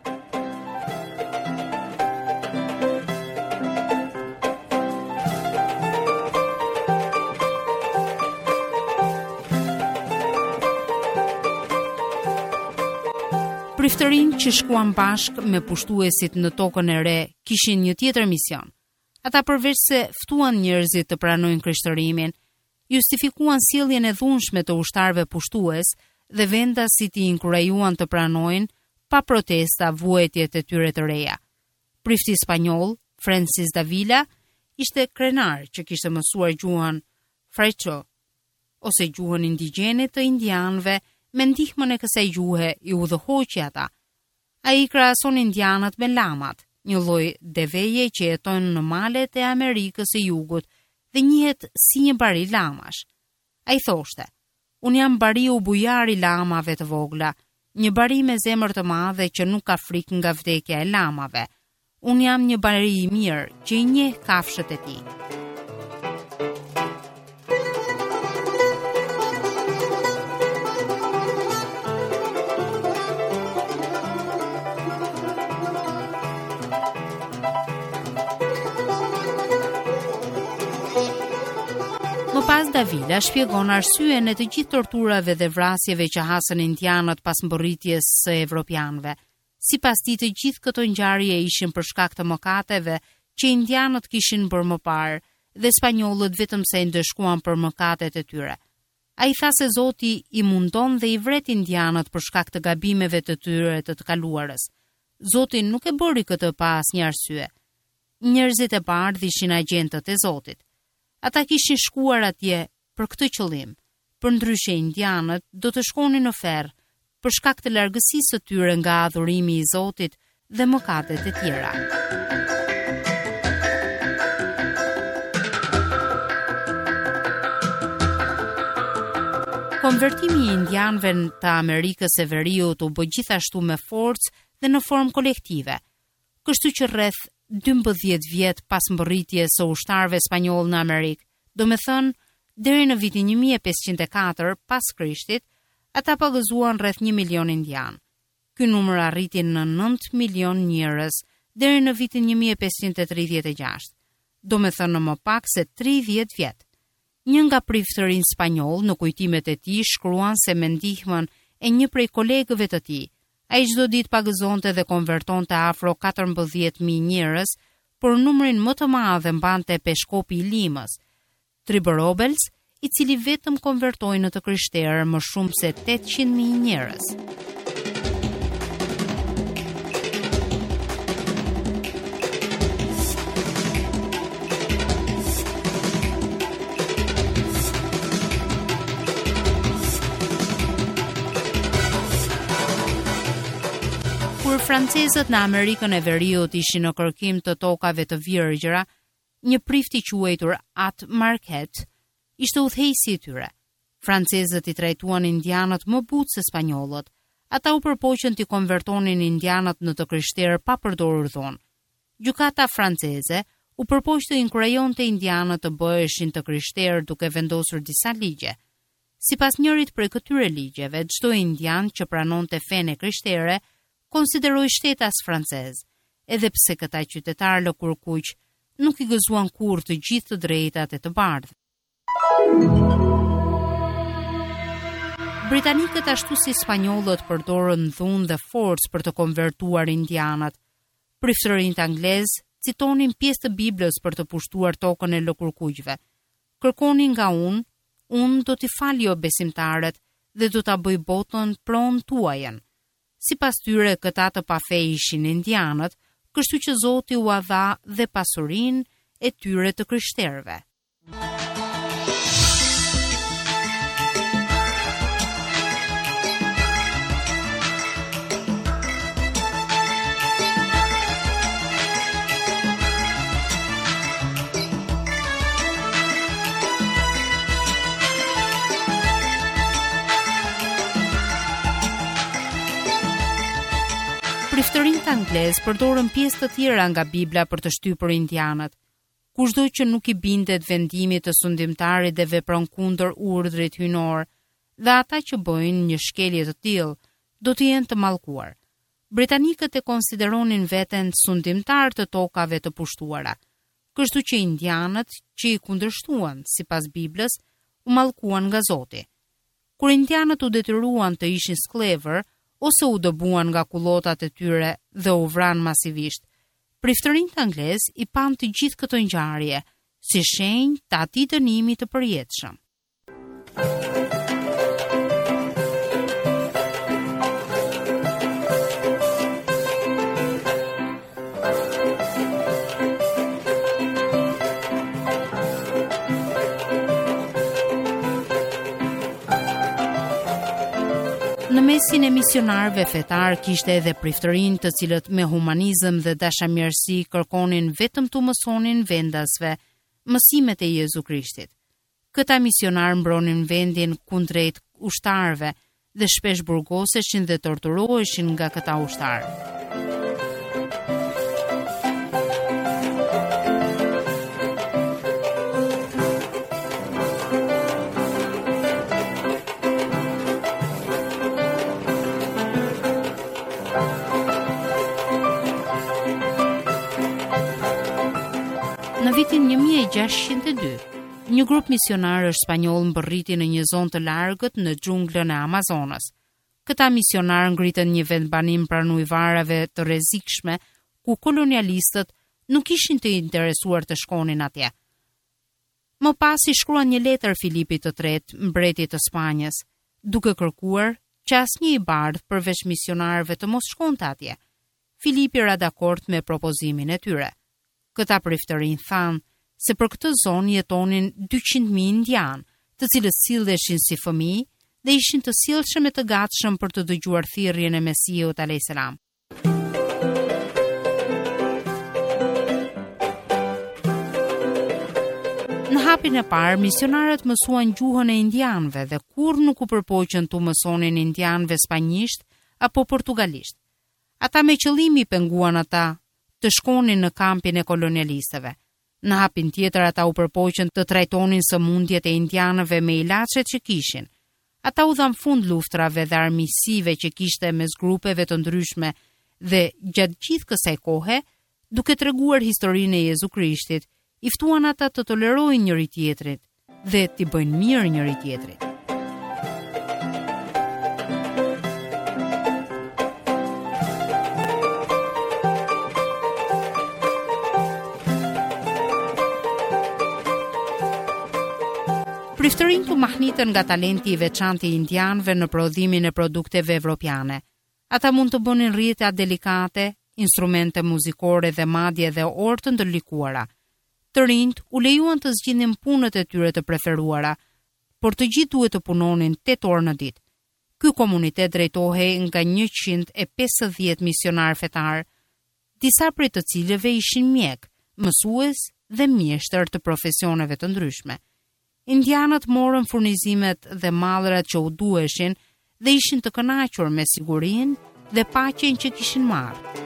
Speaker 7: Priftërin që shkuan bashk me pushtuesit në tokën e re kishin një tjetër mision. Ata përveç se ftuan njerëzit të pranojnë krishtërimin, justifikuan sjelljen e dhunshme të ushtarëve pushtues dhe vendasit i inkurajuan të pranojnë pa protesta vuajtjet e tyre të reja. Prifti spanjoll, Francis Davila, ishte krenar që kishte mësuar gjuhën Fraicho, ose gjuhën indigjene të indianëve. Me ndihmën e kësaj gjuhe i udhëhoqi ata. Ai krahason indianët me lamat, një lloj deveje që jetojnë në malet e Amerikës së Jugut dhe njihet si një bari lamash. Ai thoshte: "Unë jam bariu bujari lamave të vogla, një bari me zemër të madhe që nuk ka frikë nga vdekja e lamave. Unë jam një bari i mirë që i njeh kafshët e tij." Pas Davila shpjegon arsyen e të gjithë torturave dhe vrasjeve që hasën indianët pas mbërritjes së evropianëve. Sipas tij, të gjithë këto ngjarje ishin për shkak të mëkateve që indianët kishin bërë më parë dhe spanjollët vetëm se i ndëshkuan për mëkatet e tyre. Ai tha se Zoti i mundon dhe i vret indianët për shkak të gabimeve të tyre të kaluarës. Zoti nuk e bëri këtë pa asnjë arsye. njerëzit e bardhë ishin agjentët e Zotit. Ata kishin shkuar atje për këtë qëllim. Përndryshe indianët do të shkonin në ferr për shkak të largësisë së tyre nga adhurimi i Zotit dhe mëkatet e tjera. Konvertimi i indianëve të Amerikës së Veriut u bë gjithashtu me forcë dhe në formë kolektive. Kështu që rreth 12 vjet pas mbërritjes së ushtarëve spanjoll në Amerikë, domethënë deri në vitin 1504 pas Krishtit, ata pagëzuan rreth 1 milion indian. Ky numër arriti në 9 milion njerëz deri në vitin 1536, domethënë në më pak se 30 vjet. Një nga priftërinj spanjoll në kujtimet e tij shkruan se me ndihmën e një prej kolegëve të tij, ai çdo ditë pagëzonte dhe konvertonte afro 14.000 njerëz, por numrin më të madh e mbante peshkopi i Limës, Tribo Robles, i cili vetëm konvertoi në të krishterë më shumë se 800.000 njerëz. Kur francezët në Amerikën e Veriut ishin në kërkim të tokave të virgjëra, një prift i quajtur At Marquette ishte udhëheqësi i tyre. Francezët i trajtuan indianët më butë se spanjollët. Ata u përpoqën t'i konvertonin indianët në të krishterë pa përdorur dhonë. Gjykata franceze u përpoq të inkurajonte indianët të bëheshin të krishterë duke vendosur disa ligje. Sipas njërit prej këtyre ligjeve, çdo indian që pranonte fenë krishtere konsideroi shtetas francez, edhe pse këta qytetarë lëkurkuq nuk i gëzuan kurrë të gjithë të drejtat e të bardhë. Britanikët ashtu si spanjollët përdorën dhunë dhe forcë për të konvertuar indianët. Priftërinjt anglezë citonin pjesë të Biblës për të pushtuar tokën e lëkurkuqve. Kërkonin nga unë do t'i fal jo besimtarët dhe do ta bëj botën pronë tuajën. Sipas tyre këta të pafe ishin indianët, kështu që Zoti u dha dhe pasurinë e tyre të krishterëve. Priftërinjt anglezë përdorën pjesë të tjera nga Bibla për të shtypur indianët. Kushdo që nuk i bindet vendimit të sundimtarit dhe vepron kundër urdhrit hyjnor, dhe ata që bëjnë një shkelje të tillë, do të jenë të mallkuar. Britanikët e konsideronin veten sundimtar të tokave të pushtuara, kështu që indianët që i kundërshtuan sipas Biblës u mallkuan nga Zoti. Kur indianët u detyruan të ishin skllëvër ose u dëbuan nga kullotat e tyre dhe u vranë masivisht, priftërinjt anglezë i pan të gjithë këto ngjarje si shenjë të atij dënimi të përjetshëm. Në mesin e misionarëve fetar kishte edhe priftërinj të cilët me humanizëm dhe dashamirësi kërkonin vetëm të mësonin vendasve mësimet e Jezu Krishtit. Këta misionarë mbronin vendin kundrejt ushtarëve dhe shpesh burgoseshin dhe torturoheshin nga këta ushtarë. Në vitin 1602, një grup misionarë spanjoll mbërriti në një zonë të largët në xhunglën e Amazonës. Këta misionarë ngritën një vendbanim pranë ujvarave të rrezikshme ku kolonialistët nuk ishin të interesuar të shkonin atje. Më pas i shkruan një letër Filipit të Tretë, mbretit të Spanjës, duke kërkuar që asnjë i bardh përveç misionarëve të mos shkonte atje. Filipi ra dakord me propozimin e tyre. Këta priftërinj thanë se për këtë zonë jetonin 200.000 indian, të cilët silleshin si fëmijë dhe ishin të sjellshëm e të gatshëm për të dëgjuar thirrjen e Mesihut alayhis salam. Në hapin e parë, misionarët mësuan gjuhën e indianëve dhe kurrë nuk u përpoqën të mësonin indianëve spanjisht apo portugalisht. Ata me qëllim i penguan ata të shkonin në kampin e kolonialistëve. Në hapin tjetër ata u përpoqën të trajtonin sëmundjet e indianëve me ilaçet që kishin. Ata u dhan fund luftrave dhe armiqësive që kishte mes grupeve të ndryshme dhe gjatë gjithë kësaj kohe, duke treguar historinë e Jezu Krishtit, i ftuan ata të tolerojnë njëri tjetrit dhe t'i bëjnë mirë njëri tjetrit. Priftërinjtë u mahnitën nga talenti i veçantë i indianëve në prodhimin e produkteve evropiane. Ata mund të bënin rrjeta delikate, instrumente muzikore dhe madje edhe orë të ndërlikuara. Të rinjt u lejuan të zgjidhin punët e tyre të preferuara, por të gjithë duhet të punonin 8 orë në ditë. Ky komunitet drejtohej nga 150 misionar fetar, disa prej të cilëve ishin mjek, mësues dhe mjeshtër të profesioneve të ndryshme. Indianët morën furnizimet dhe mallrat që u duheshin dhe ishin të kënaqur me sigurinë dhe paqen që kishin marrë.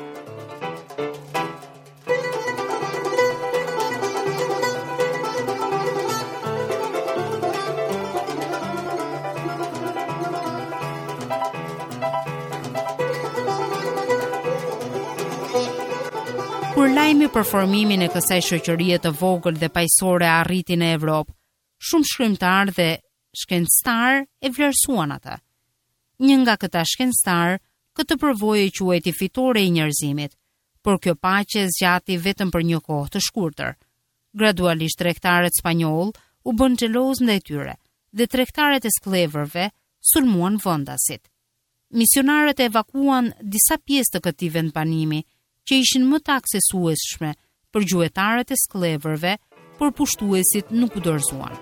Speaker 7: Kur lajmi për formimin e kësaj shoqërie të vogël dhe paqësore arriti në Evropë, shumë shkrimtar dhe shkencëtar e vlerësuan ata. Një nga këta shkencëtar këtë përvojë quajti fitore i njerëzimit, por kjo paqe zgjati vetëm për një kohë të shkurtër. Gradualisht tregtarët spanjoll u bën xheloz ndaj tyre dhe tregtarët e skleverëve sulmuan vendasit. Misionarët evakuan disa pjesë të këtij vendbanimi që ishin më të aksesueshme për gjuetarët e skleverëve, por pushtuesit nuk u dorëzuan.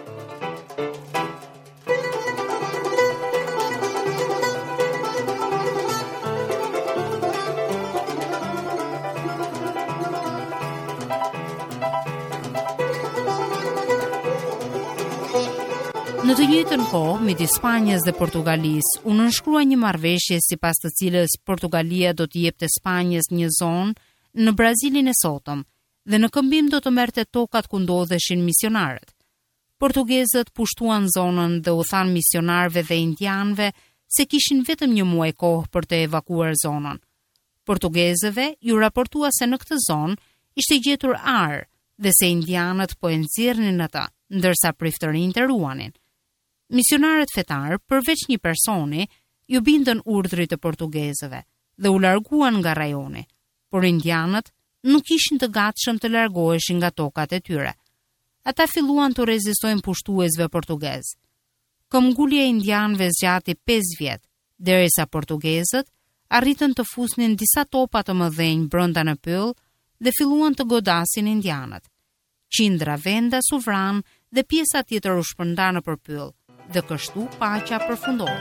Speaker 7: Në të njëjtën kohë, midis Spanjës dhe Portugalisë, u nënshkrua një marrëveshje sipas të cilës Portugalia do t'i jepte Spanjës një zonë në Brazilin e sotëm dhe në këmbim do të merrte tokat ku ndodheshin misionarët. Portugezët pushtuan zonën dhe u thanë misionarëve dhe indianëve se kishin vetëm një muaj kohë për të evakuar zonën. Portugezëve ju raportua se në këtë zonë ishte gjetur ar dhe se indianët po e nxjerrnin ata, ndërsa priftërinjtë e ruanin. Misionarët fetar, përveç një personi, ju bindën urdhrit të portugezëve dhe u larguan nga rajoni, por indianët nuk ishin të gatshëm të largoheshin nga tokat e tyre. Ata filluan të rezistojnë pushtuesve portugez. Këmbgulja e indianëve zgjati 5 vjet, derisa portugezët arritën të fusnin disa topa të mëdhenj brenda në pyll dhe filluan të godasin indianët. Qindra venda u vranë dhe pjesa tjetër u shpërnda në përpyll dhe kështu paqja përfundoi.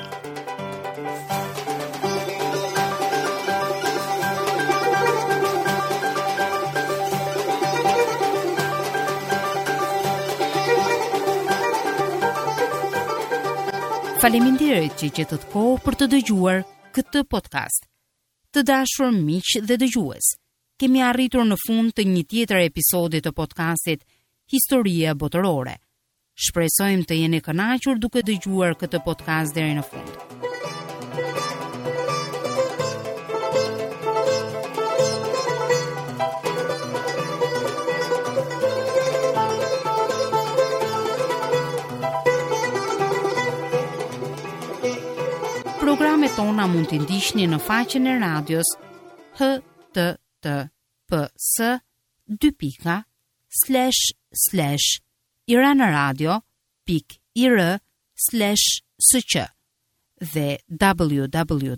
Speaker 7: Faleminderit që gjetët kohë për të dëgjuar këtë podcast. Të dashur miq dhe dëgjues, kemi arritur në fund të një tjetër episodi të podcastit Historia botërore. Shpresojmë të jeni kënaqur duke dëgjuar këtë podcast deri në fund. Programet tona mund t'i ndiqni në faqen e radios https://iranaradio.ir/sq dhe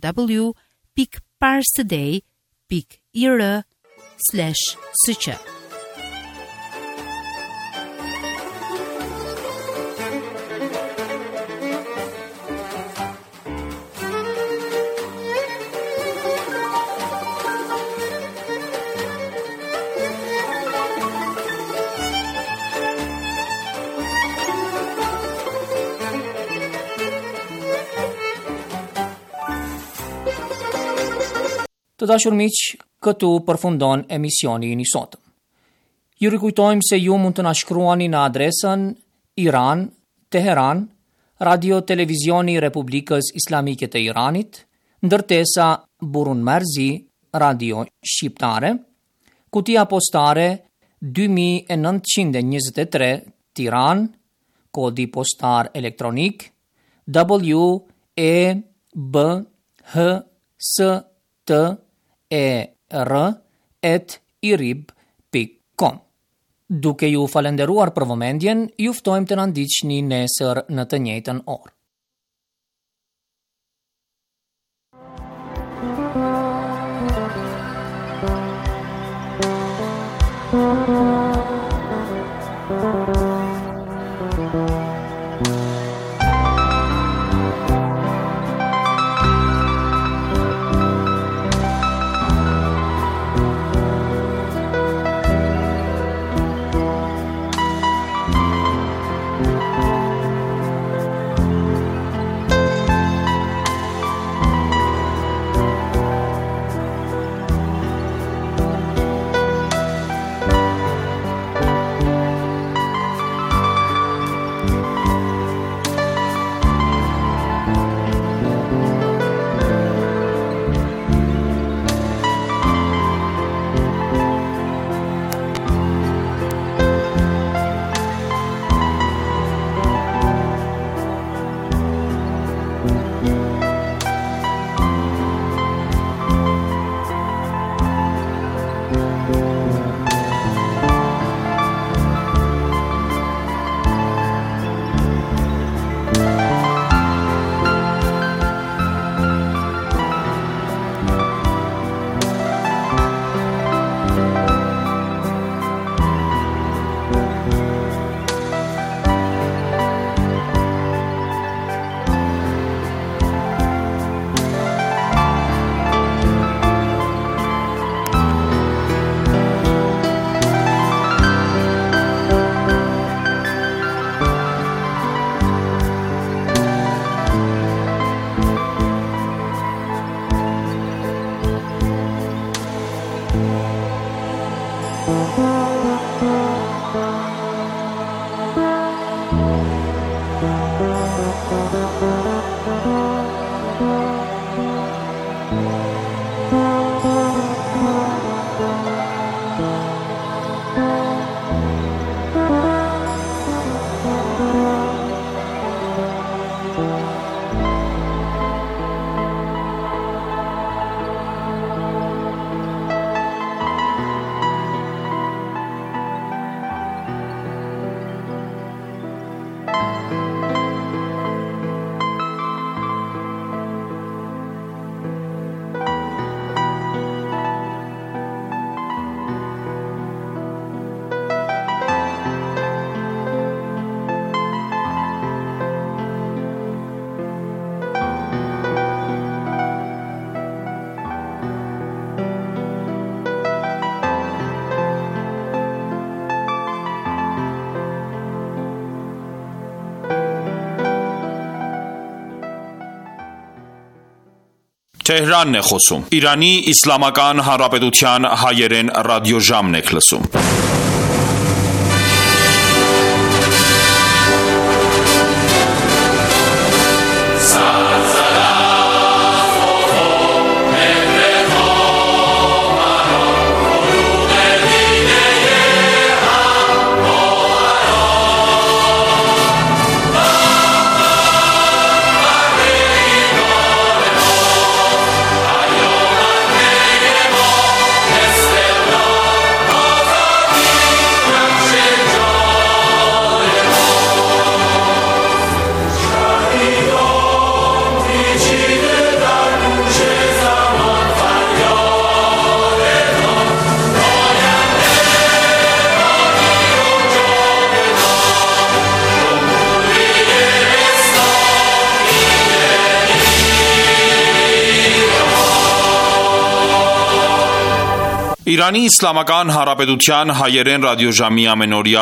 Speaker 7: www.parstoday.ir/sq.
Speaker 8: Të dashur miq, këtu përfundon emisioni i sotëm. Ju rikujtojmë se ju mund të na shkruani në adresën Iran, Teheran, Radio Televizioni i Republikës Islamike të Iranit, ndërtesa Burun Merzi, Radio Shqiptare, kutia postare 2923 Tiranë, kodi postar elektronik WEBHSTER@irib.com. Duke ju falenderuar për vëmendjen, ju ftojmë të na ndiqni nesër në të njëjtën orë.
Speaker 9: Tehranն է խոսում։ Իրանի Իսլամական Հանրապետության հայերեն ռադիոժամն եք լսում։ Իրանի Իսլամական Հանրապետության հայերեն ռադիոժամի ամենօրյա